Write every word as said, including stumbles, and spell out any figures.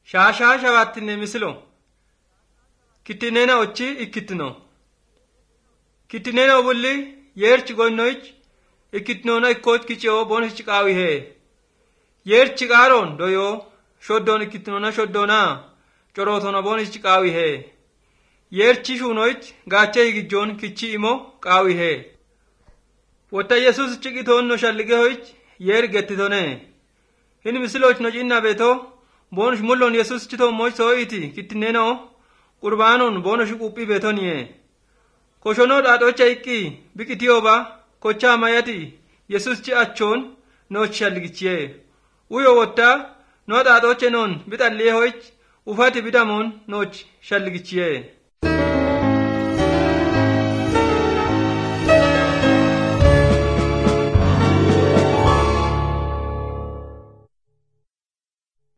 Shaashaa shabaattinne misilo. Kittineena ochi ikkitino. Kittineena obulli yeerchi gonnoich ikkitnoona ikkoot kicoo boonichi qaawi hee. Yeerchi qaaroon doyoo shoddoon ikkitnoona shoddoonaa corootona boonichi qaawi hee. Yeerchi shuunoich gaachee higijjoon kichi imo qaawi hee. Wotta Yesuus chiqitoon no shalligehoich yeer gettitone. Hin misiloch no cinna beetoo boonish mullon Yesuus chitoo moch soo'iti kittineenoo qurbaanuun boonosh quphii beetoniye. Koshonoo dhaadhocha iqqii biqitiyooba kochaa mayati Yesuus ci achoon nooch shalligichiye. Uyo wotta no dhaadhoche noon bixalliye hoich ufati bidamoon nooch shalligichiye.